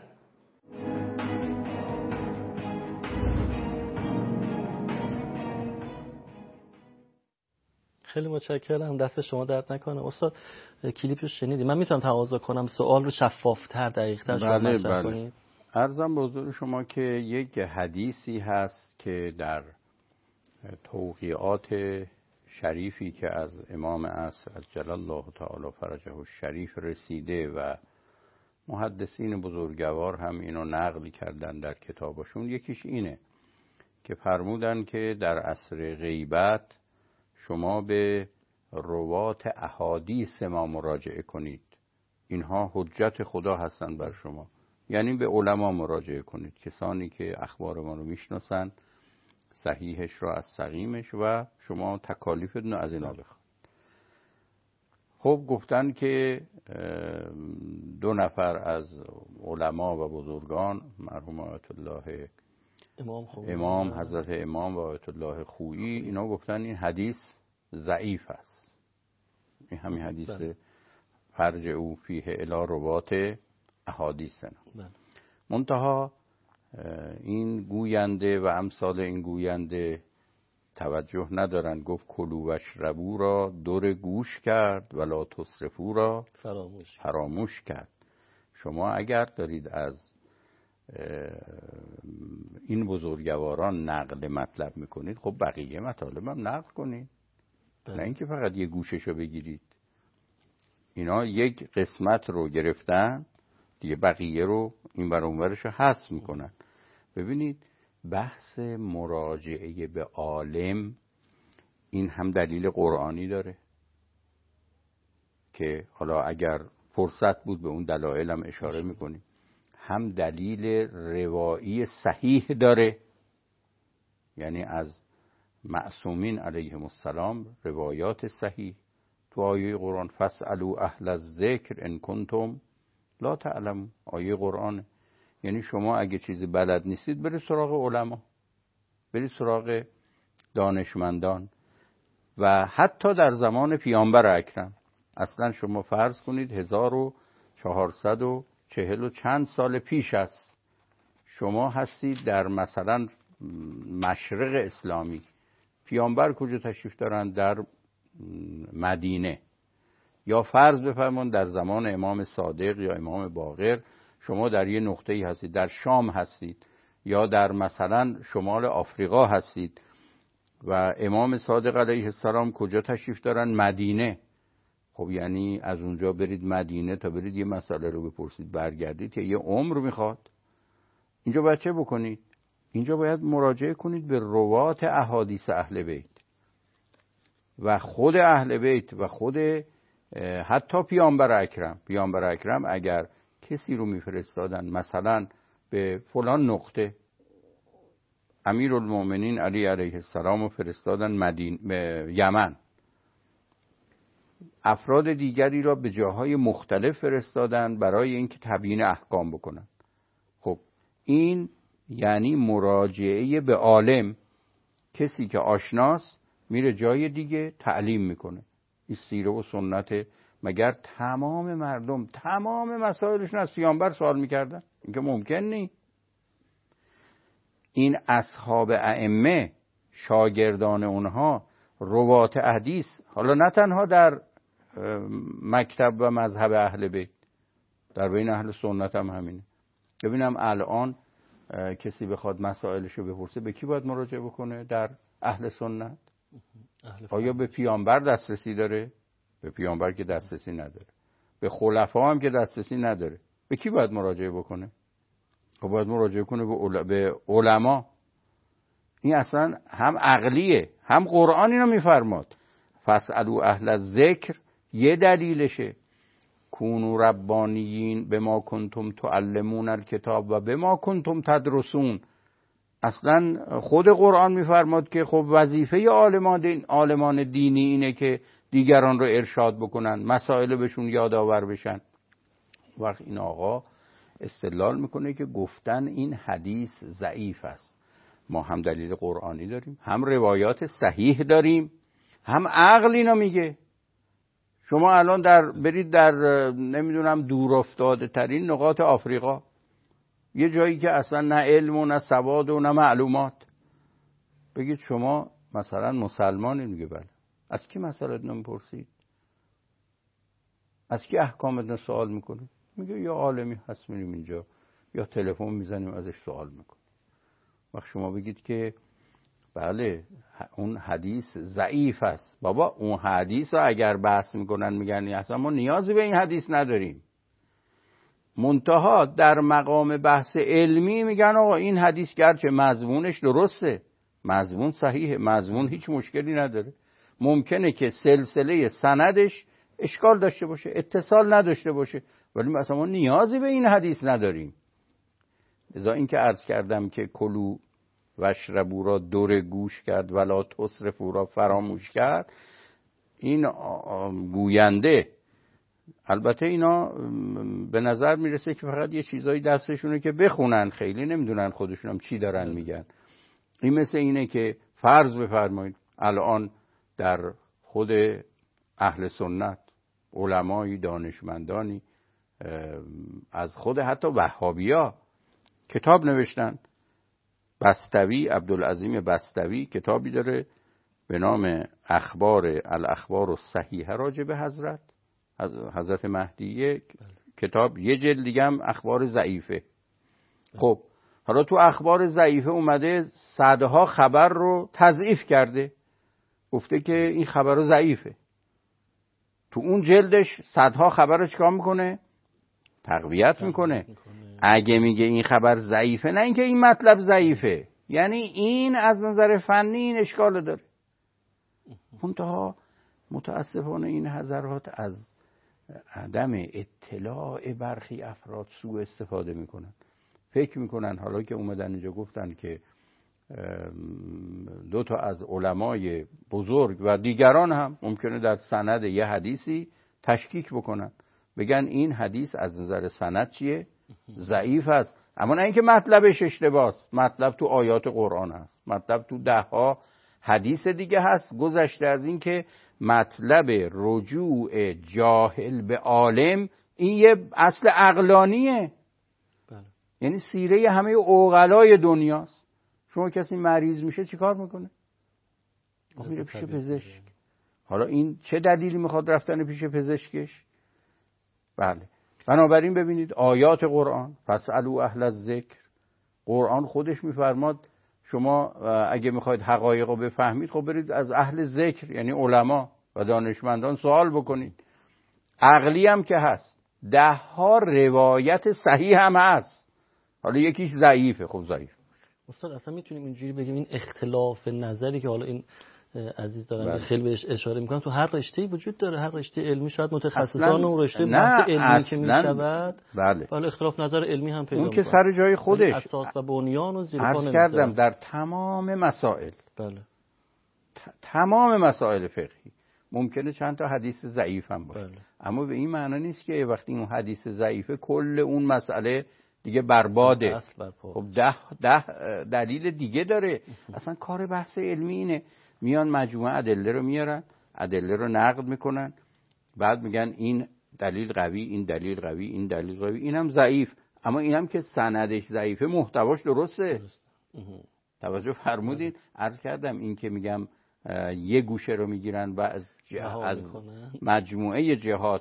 خیلی متشکرم، دست شما درد نکنه. استاد کلیپ رو شنیدید، من میتونم تواضع کنم سوال رو شفافتر دقیق‌تر شما مطرح کنید؟ عرضم به حضور شما که یک حدیثی هست که در توقیعات شریفی که از امام عصر عجل الله تعالی فرجه الشریف رسیده و محدثین بزرگوار هم اینو نقل کردن در کتابشون، یکیش اینه که فرمودن که در عصر غیبت شما به روات احادیث ما مراجعه کنید، اینها حجت خدا هستن بر شما. یعنی به علما مراجعه کنید، کسانی که اخبار ما رو میشناسن، صحیحش رو از سقیمش، و شما تکالیفتون رو از اینا بخواید. خب گفتن که 2 نفر از علما و بزرگان، مرحوم آیت الله امام حضرت امام و آیت الله خویی، اینا گفتن این حدیث ضعیف است. این همین حدیث فرج او فیه الی روات احادیثنا. منتها این گوینده و امثال این گوینده توجه ندارن. گفت کلوا و اشربوا را دور گوش کرد ولا تسرفوا را فراموش کرد. شما اگر دارید از این بزرگواران نقل مطلب میکنید، خب بقیه مطالب هم نقل کنید، نه اینکه فقط یه گوششو بگیرید. اینا یک قسمت رو گرفتن دیگه، بقیه رو این بر اونورش رو حذف میکنن. ببینید بحث مراجعه به عالم این هم دلیل قرآنی داره که حالا اگر فرصت بود به اون دلایل هم اشاره میکنیم، هم دلیل روایی صحیح داره، یعنی از معصومین علیهم السلام روایات صحیح. تو آیه قرآن فاسألوا اهل الذکر ان کنتم لا تعلمون، آیه قرآن. یعنی شما اگه چیزی بلد نیستید برید سراغ علما، برید سراغ دانشمندان. و حتی در زمان پیامبر اکرم، اصلا شما فرض کنید 1440 و چند سال پیش است، شما هستید در مثلا مشرق اسلامی، پیامبر کجا تشریف دارن؟ در مدینه. یا فرض بفرمایید در زمان امام صادق یا امام باقر شما در یه نقطه‌ای هستید، در شام هستید یا در مثلا شمال آفریقا هستید و امام صادق علیه السلام کجا تشریف دارن؟ مدینه. خب یعنی از اونجا برید مدینه تا برید یه مسئله رو بپرسید برگردید که یه عمر میخواد. اینجا باید چه بکنید؟ اینجا باید مراجعه کنید به روات احادیث اهل بیت و خود اهل بیت و خود حتی پیامبر اکرم اگر کسی رو میفرستادن مثلا به فلان نقطه، امیرالمومنین علی علیه السلام رو فرستادن به یمن، افراد دیگری را به جاهای مختلف فرستادن برای اینکه تبیین احکام بکنن. خب این یعنی مراجعه به عالم. کسی که آشناست میره جای دیگه تعلیم میکنه. این سیره و سنت. مگر تمام مردم تمام مسائلشون از پیامبر سوال میکردن؟ این که ممکن نیست. این اصحاب ائمه، شاگردان اونها، روات حدیث، حالا نه تنها در مکتب و مذهب اهل بیت، در بین اهل سنت هم همینه. ببینم الان کسی بخواد مسائلشو بپرسه به کی باید مراجعه بکنه در اهل سنت؟ آیا به پیامبر دسترسی داره؟ به پیامبر که دسترسی نداره. به خلفا هم که دسترسی نداره. به کی باید مراجعه بکنه؟ خب باید مراجعه کنه به علما. این اصلا هم عقلیه هم قرآن اینو میفرماد. فاسألوا اهل الذکر یه دلیلشه. کونوا ربانیین بما کنتم تعلمون الکتاب و بما کنتم تدرسون. اصلا خود قرآن میفرماد که خب وظیفه عالمان دینی اینه که دیگران رو ارشاد بکنن، مسائل بهشون یادآور بشن. وقت این آقا استدلال میکنه که گفتن این حدیث ضعیف است. ما هم دلیل قرآنی داریم، هم روایات صحیح داریم، هم عقل اینو میگه. شما الان برید در نمیدونم دور افتاده ترین نقاط آفریقا، یه جایی که اصلا نه علم و نه سواد و نه معلومات، بگید شما مثلا مسلمانی؟ میگه بله. از کی مسئلت نمیپرسید؟ از کی احکامت سوال میکنید؟ میگه یا عالمی هست میریم اینجا، یا تلفن میزنیم ازش سوال میکنیم. وقت شما بگید که بله اون حدیث ضعیف است، بابا اون حدیث رو اگر بحث میکنن میگن اصلا ما نیازی به این حدیث نداریم، منتها در مقام بحث علمی میگن آقا این حدیث گرچه مضمونش درسته، مضمون صحیحه، مضمون هیچ مشکلی نداره، ممکنه که سلسله سندش اشکال داشته باشه، اتصال نداشته باشه، ولی مثلا ما نیازی به این حدیث نداریم. لذا این که عرض کردم که کلو واشربوا را دور گوش کرد ولا تسرفوا را فراموش کرد، این گوینده البته اینا به نظر میرسه که فقط یه چیزایی دستشونه که بخونن، خیلی نمیدونن خودشون هم چی دارن میگن. این مثل اینه که فرض بفرمایید الان در خود اهل سنت علمای دانشمندانی از خود حتی وهابیا کتاب نوشتن. بستوی، عبدالعظیم بستوی کتابی داره به نام الاخبار الصحیحه راجع به حضرت مهدی، کتاب یه جلد دیگه هم اخبار ضعیفه. خب حالا تو اخبار ضعیفه اومده صدها خبر رو تضعیف کرده، گفته که این خبر ضعیفه. تو اون جلدش صدها خبر رو چیکار میکنه؟ تقویت میکنه. اگه میگه این خبر ضعیفه، نه اینکه این مطلب ضعیفه، یعنی این از نظر فنی این اشکال داره. منتها متاسفانه این حضرات از عدم اطلاع برخی افراد سوء استفاده میکنن. فکر میکنن حالا که اومدن اینجا گفتن که دو تا از علمای بزرگ و دیگران هم ممکنه در سند یه حدیثی تشکیک بکنن، بگن این حدیث از نظر سند چیه؟ ضعیف است. اما نه اینکه مطلبش اشتباهه، مطلب تو آیات قرآن هست، مطلب تو 10 حدیث دیگه هست. گذشته از این که مطلب رجوع جاهل به عالم این یه اصل عقلانیه، بله. یعنی سیره همه عقلای دنیاست. شما کسی مریض میشه چیکار میکنه؟ میره پیش پزشک. حالا این چه دلیلی میخواد رفتن پیش پزشکش؟ بله. بنابراین ببینید آیات قرآن، فاسألوا اهل الذکر، قرآن خودش میفرماد شما اگه میخواید حقایق رو بفهمید خب برید از اهل ذکر یعنی علما و دانشمندان سوال بکنید. عقلی هم که هست، 10 روایت صحیح هم هست، حالا یکیش ضعیفه. خب ضعیف استاد اصلا میتونیم اینجوری بگیم این اختلاف نظری که حالا این عزیز دارن بله. خیلی بهش اشاره میکنن تو هر رشته‌ای وجود داره، هر رشته علمی شاید متخصصان اون رشته بحث علمی که میشود بله اختلاف نظر علمی هم پیدا اون که میکنه. سر جای خودش اساس و بنیان و زیر پا عرض کردم در تمام مسائل، بله تمام مسائل فقهی ممکنه چند تا حدیث ضعیف هم باشه، بله. اما به این معنی نیست که وقتی اون حدیث ضعیفه کل اون مسئله دیگه برباده. خب 10 دلیل دیگه داره. اصلا کار بحث علمی اینه، میان مجموعه ادله رو میارن، ادله رو نقد میکنن، بعد میگن این دلیل قوی، این دلیل قوی، این دلیل قوی، اینم ضعیف. اما اینم که سندش ضعیفه محتواش درسته. توجه فرمودین؟ عرض کردم این که میگم یه گوشه رو میگیرن و از مجموعه جهات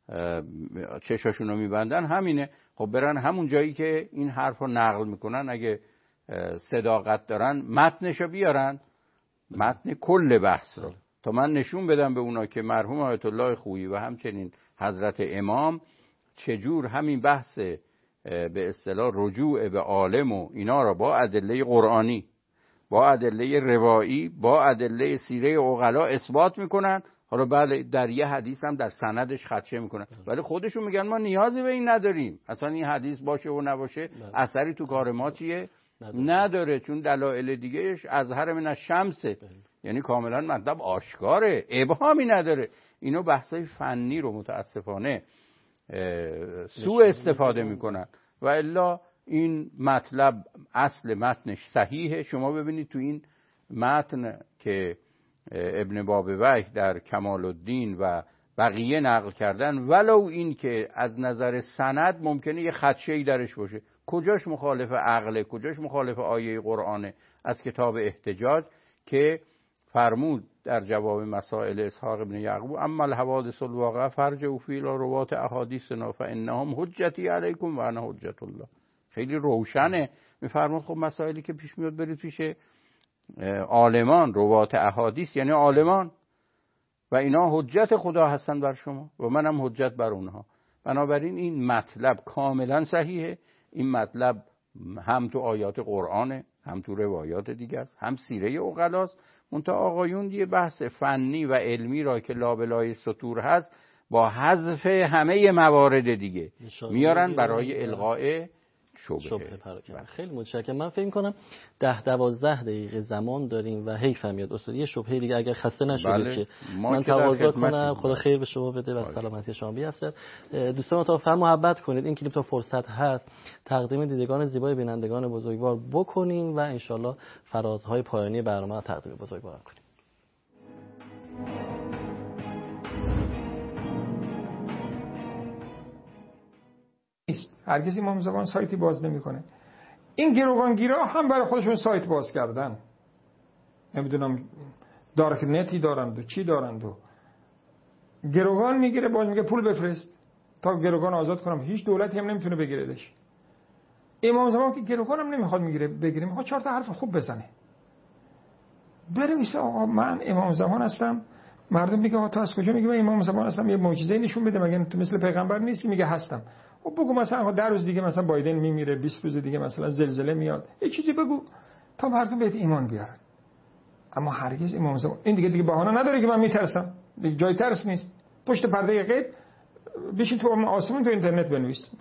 چشاشون رو میبندن، همینه. خب برن همون جایی که این حرف رو نقل میکنن، اگه صداقت دارن متنشو بیارن، متن کل بحث رو، تا من نشون بدم به اونا که مرحوم آیت الله خویی و همچنین حضرت امام چجور همین بحث به اصطلاح رجوع به عالم و اینا را با ادله قرآنی، با ادله روایی، با ادله سیره عقلا اثبات میکنن. حالا بله در یه حدیث هم در سندش خدشه میکنن، ولی خودشون میگن ما نیازی به این نداریم، اصلا این حدیث باشه و نباشه اثری تو کار ما چیه؟ نداره، چون دلایل دیگهش اظهر من الشمسه، یعنی کاملا مطلب آشکاره، ابهامی نداره. اینو بحثای فنی رو متاسفانه سوء استفاده میکنن و الا این مطلب اصل متنش صحیحه. شما ببینید تو این متن که ابن بابویه در کمال الدین و بقیه نقل کردن، ولو این که از نظر سند ممکنه یه خدشه‌ای درش باشه، کجاش مخالف عقله، کجاش مخالف آیه قرآنه از کتاب احتجاج که فرمود در جواب مسائل اسحاق ابن یعقوب اما الحوادث الواقعه فرجعوا فی الی روات احادیثنا فانهم حجتی علیکم و انا حجت الله. خیلی روشنه. میفرمود خب مسائلی که پیش میاد برید پیش عالمان، روات احادیث یعنی عالمان، و اینا حجت خدا هستن بر شما و منم حجت بر اونها. بنابراین این مطلب کاملا صحیحه. این مطلب هم تو آیات قرآنه، هم تو روایات دیگه است، هم سیره عقلاست. منتها آقایون یه بحث فنی و علمی را که لابلای سطور هست با حذف همه موارد دیگه میارن برای الغاء شبهه پراکنده. خیلی متشکرم. من فکر می‌کنم 10-12 دقیقه زمان داریم و حیفم میاد استاد یه شبهه دیگه اگر خسته نشدید که من تواضع کنم. خدا خیر به شما بده و سلامتی شما بیافزد. دوستان تا فهم محبت کنید این کلیپ تا فرصت هست تقدیم دیدگان زیبای بینندگان بزرگوار بکنیم و انشالله فرازهای پایانی برنامه را تقدیم بزرگوار کنیم. هرگز امام زمان سایتی باز نمیکنه. این گروگانگیرا هم برای خودشون سایت باز کردن، نمیدونم دارک نتی دارند و چی دارند و گروگان میگیره باز میگه پول بفرست تا گروگان آزاد کنم. هیچ دولتی هم نمیتونه بگیردش. امام زمان که گروگان هم نمیخواد بگیره، میخواد 4 تا حرف خوب بزنه، بنویسه آقا من امام زمان هستم. مردم میگه آقا تو از کجا؟ میگه من امام زمان هستم. یه معجزه نشون بده، مگه تو مثل پیغمبر نیستی؟ میگه هستم. خب بگو مثلا 10 روز دیگه مثلا بایدن میمیره، 20 روز دیگه مثلا زلزله میاد، یه چیزی بگو تا مردم بهت ایمان بیارن. اما هرگز امام زمان این دیگه بهانه نداره که من میترسم، دیگه جای ترس نیست. پشت پرده غیب بشین تو آسمون تو اینترنت بنویس.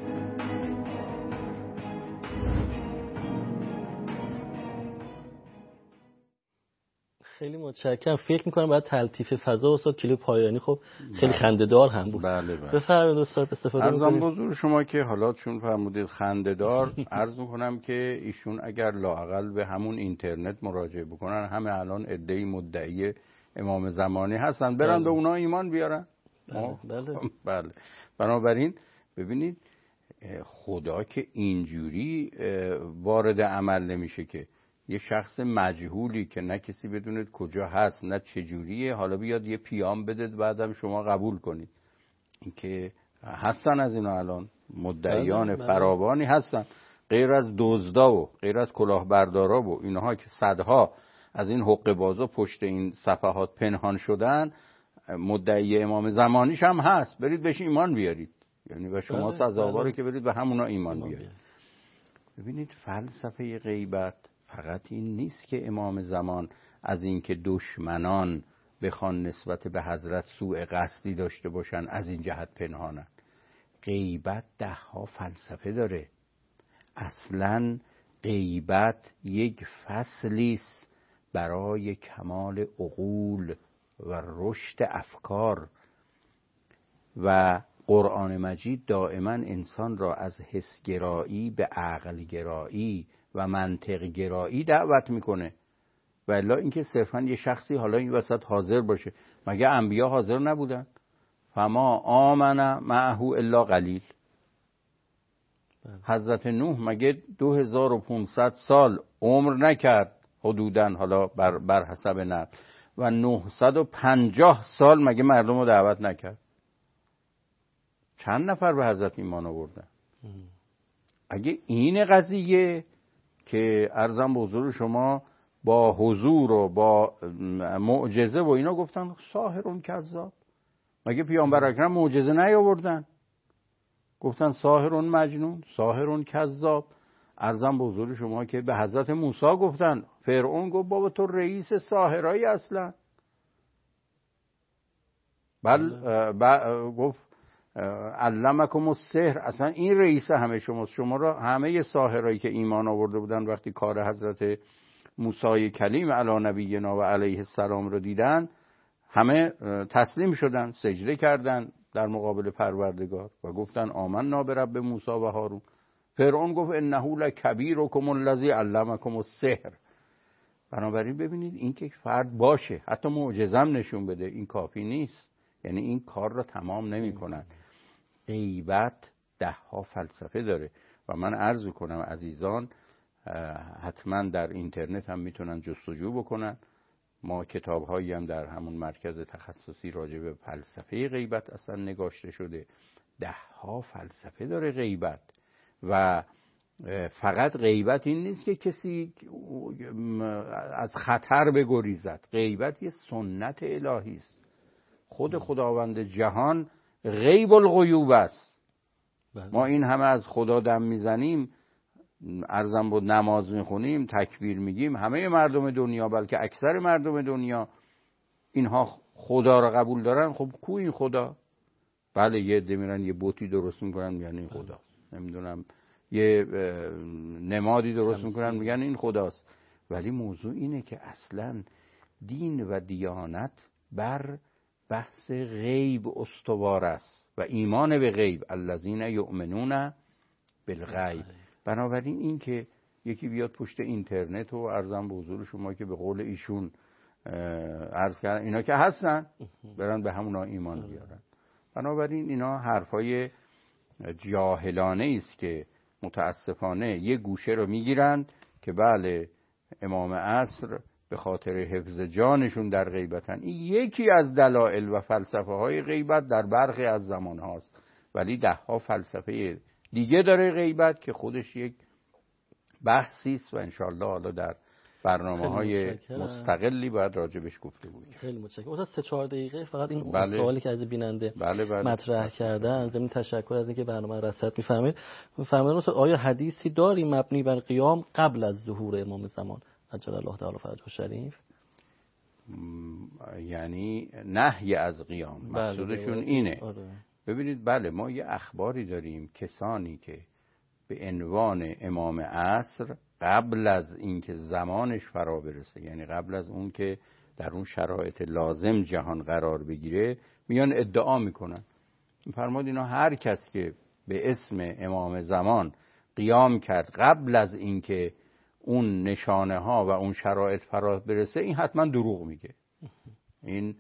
خیلی متشکرم. فکر می‌کنم باید تلطیف فضا استاد کلیپ پایانی خب خیلی خنده‌دار هم بود. بله. بفرمایید استاد استفاده کنید. ارزم بزرگ شما که حالا چون فرمودید خنده‌دار عرض می‌کنم که ایشون اگر لااقل به همون اینترنت مراجعه بکنن همه الان عده‌ای مدعی امام زمانی هستن برن به اونا ایمان بیارن. بله. بنابراین ببینید خدا که اینجوری وارد عمل نمیشه که یه شخص مجهولی که نه کسی بدوند کجا هست نه چجوریه حالا بیاد یه پیام بدید بعدم شما قبول کنید. این که هستن از اینا الان مدعیان فراوانی هستن، غیر از دزدا و غیر از کلاهبردارا و اینها که صدها از این حقه بازا پشت این صفحات پنهان شدن. مدعی امام زمانیش هم هست، برید بهش ایمان بیارید. یعنی و شما سزاواره که برید به همونا ایمان بیارید. ببینید فلسفه غیبت فقط این نیست که امام زمان از این که دشمنان بخوان نسبت به حضرت سوء قصدی داشته باشن از این جهت پنهانن. غیبت 10 فلسفه داره. اصلاً غیبت یک فصلی است برای کمال عقول و رشد افکار و قرآن مجید دائما انسان را از حسگرایی به عقلگرایی و منطقگرایی دعوت میکنه. و الا اینکه صرفا یه شخصی حالا این وسط حاضر باشه. مگه انبیا حاضر نبودن؟ فما آمن معه الا قلیل. حضرت نوح مگه 2500 سال عمر نکرد حدوداً حالا بر حسب نقل و 950 سال مگه مردم رو دعوت نکرد؟ چند نفر به حضرت ایمان آوردن؟ اگه این قضیه که عرضم به حضور شما با حضور و با معجزه و اینا گفتن ساحرون کذاب، مگه پیامبر اکرم معجزه نیاوردن؟ گفتن ساحرون مجنون، ساحرون کذاب. عرضم به حضور شما که به حضرت موسی گفتن، فرعون گفت بابا تو رئیس ساحرایی اصلا. گفت علمکم السحر، اصلا این رئیس همه شماست. شما را همه ساحرایی که ایمان آورده بودن وقتی کار حضرت موسی کلیم علی نبینا و علیه السلام رو دیدن همه تسلیم شدن، سجده کردن در مقابل پروردگار و گفتن آمنا برب موسی و هارون. فرعون گفت انه لکبیرکم الذی علمکم السحر. بنابراین ببینید این که فرد باشه حتی معجزم نشون بده این کافی نیست، یعنی این کار را تمام نمی کند. غیبت 10 فلسفه داره و من عرض کنم عزیزان حتما در اینترنت هم میتونن جستجو بکنن. ما کتاب‌هایی هم در همون مرکز تخصصی راجع به فلسفه غیبت اصلا نگاشته شده. 10 فلسفه داره غیبت. و فقط غیبت این نیست که کسی از خطر بگریزد. غیبت یه سنت الهی است. خود خداوند جهان غیب الغیوب است. ما این همه از خدا دم میزنیم، عرضم بود نماز میخونیم، تکبیر میگیم، همه مردم دنیا بلکه اکثر مردم دنیا اینها خدا را قبول دارن. خب کو این خدا؟ بله یه عده میرن یه بوتی درست میکنن میگن این خدا، نمیدونم یه نمادی درست میکنن میگن این خداست. ولی موضوع اینه که اصلا دین و دیانت بر بحث غیب استوار است و ایمان به غیب، الذین یؤمنون بالغیب. بنابراین این که یکی بیاد پشت اینترنت و عرضم به حضور شما که به قول ایشون عرض کردن اینا که هستن برن به همونا ایمان بیارن. بنابراین اینا حرفای جاهلانه است که متاسفانه یه گوشه رو میگیرند که بله امام عصر به خاطر حفظ جانشون در غیبتن. این یکی از دلایل و فلسفه های غیبت در برخی از زمان هاست، ولی 10 فلسفه دیگه داره غیبت که خودش یک بحثی است و انشالله حالا در برنامه‌های مستقلی باید راجبش گفتگو کنیم. خیلی متشکرم. استاد 3-4 دقیقه فقط این بله. سوالی که از بیننده مطرح کردن، ضمن تشکر از اینکه برنامه رصد می‌فرمایید. استاد آیا حدیثی داریم مبنی بر قیام قبل از ظهور امام زمان عجل الله تعالی فرجه شریف؟ یعنی نهی از قیام مقصودشون اینه. ببینید بله ما یه اخباری داریم کسانی که به عنوان امام عصر قبل از اینکه زمانش فرا برسه، یعنی قبل از اون که در اون شرایط لازم جهان قرار بگیره، میان ادعا میکنن. فرمود اینا هر کس که به اسم امام زمان قیام کرد قبل از اینکه اون نشانه ها و اون شرایط فرا برسه، این حتما دروغ میگه. این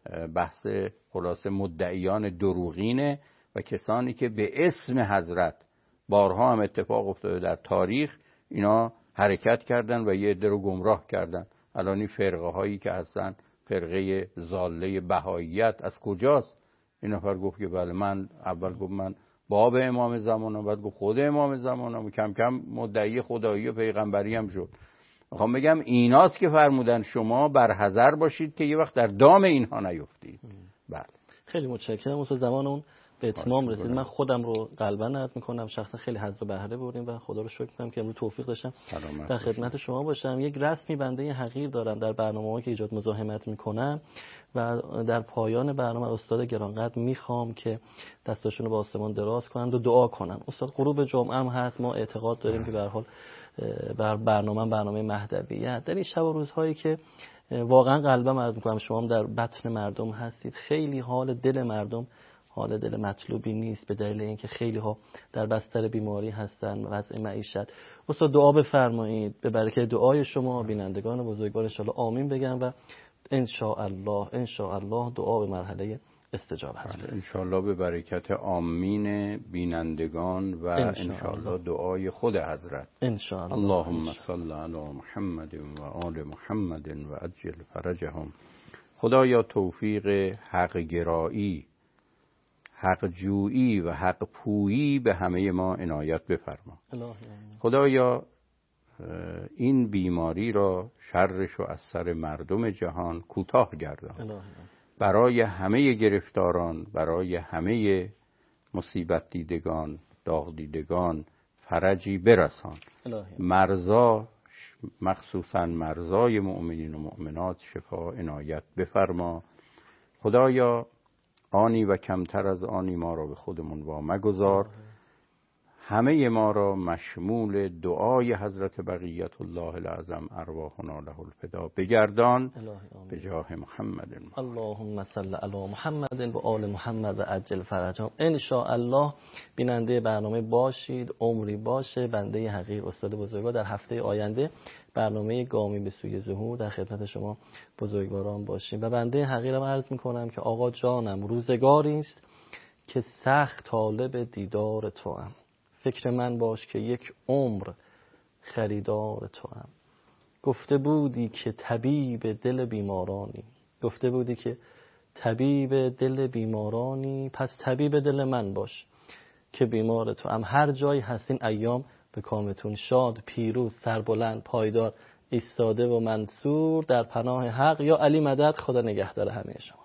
بحث خلاصه مدعیان دروغینه و کسانی که به اسم حضرت بارها هم اتفاق افتاده در تاریخ اینا حرکت کردن و یه عده رو گمراه کردن. الان این فرقه هایی که هستن، فرقه ضاله بهاییت از کجاست؟ این نفر گفت که بله من اول گفت من باب امام زمانم، بعد گفت خود امام زمانم و کم کم مدعی خدایی و پیغمبری هم شد. میخوام بگم ایناست که فرمودن شما برحذر باشید که یه وقت در دام اینها نیفتید. بله خیلی متشکرم. اون زمان اون به اتمام رسید. من خودم رو قلبا عرض میکنم شخصا خیلی حظ و بهره بردیم و خدا رو شکر میکنم که امروز توفیق داشتم در خدمت شما باشم. یک رسمی بنده حقیر دارم در برنامه‌ها که ایجاد مزاحمت میکنم و در پایان برنامه استاد گرانقدر میخوام که دستاشون رو به آسمان دراز کنند و دعا کنن. استاد غروب جمعه هم هست، ما اعتقاد داریم که به هر حال بر برنامه مهدویت در این شب و روزهایی که واقعا قلبم عرض میکنم شما هم در بطن مردم هستید، خیلی حال دل مردم حال دل مطلوبی نیست به دلیل اینکه خیلی ها در بستر بیماری هستن و وضع معیشت. استاد دعا بفرمایید به برکت دعای شما بینندگان بزرگوار ان شاء الله آمین بگم و ان شاء الله دعا به مرحله استجابت. ان شاء الله به برکت آمین بینندگان و ان شاء الله دعای خود حضرت. ان شاء الله. اللهم صل علی محمد و آل محمد و عجل فرجهم. خدایا توفیق حق گرایی، حق جویی و حق پویی به همه ما عنایت بفرما. خدایا این بیماری را شرش و از سر مردم جهان کوتاه گردان. برای همه گرفتاران، برای همه مصیبت دیدگان، داغ دیدگان فرجی برسان. مرضا مخصوصا مرضای مؤمنین و مؤمنات شفا عنایت بفرما. خدایا آنی و کمتر از آنی ما را به خودمون وامگذار. همه ما را مشمول دعای حضرت بقیت الله العظم ارواحنا له الفدا بگردان به جاه محمد. اللهم صل علی محمد و آل محمد و عجل فرجهم. ان شاء الله بیننده برنامه باشید، عمری باشه. بنده حقیر استاد بزرگوار در هفته آینده برنامه گامی به سوی ظهور در خدمت شما بزرگواران باشیم و بنده حقیرم عرض میکنم که آقا جانم روزگاری است که سخت طالب دیدار توام. فکر من باش که یک عمر خریدار توام. گفته بودی که طبیب دل بیمارانی، گفته بودی که طبیب دل بیمارانی، پس طبیب دل من باش که بیمار تو هم. هر جایی هستین ایام به کامتون، شاد پیروز سربلند پایدار ایستاده و منصور در پناه حق. یا علی مدد، خدا نگهدار همه شما.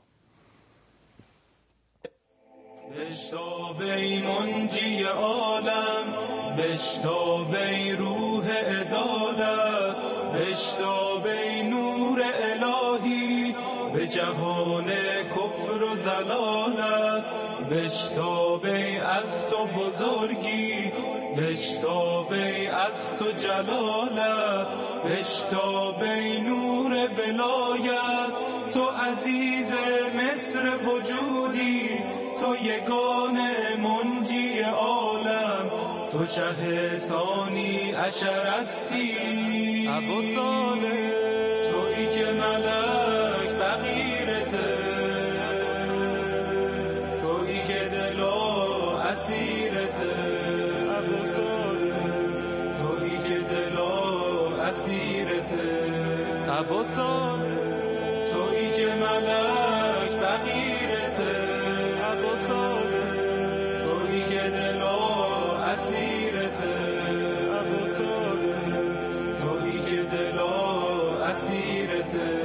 بشتاب ای منجی عالم، بشتاب ای روح عدالت، بشتاب ای نور الهی به جهان کفر و ضلالت، بشتاب ای از تو بزرگی، بشتاب ای از تو جلالت، بشتاب ای نور ولایت، تو عزیز مصر وجودی، تو یگانه منجی عالم، تو شه ثانی عشر هستی ابو صالح، تویی که ملک فقیرته، تویی که دل و اسیرته ابو صالح، تویی که دل و اسیرته ابو صالح، تویی که ملک فقیرته ابو صالح، تویی که دل و اسیرته ابو صالح، تویی که دل و اسیرته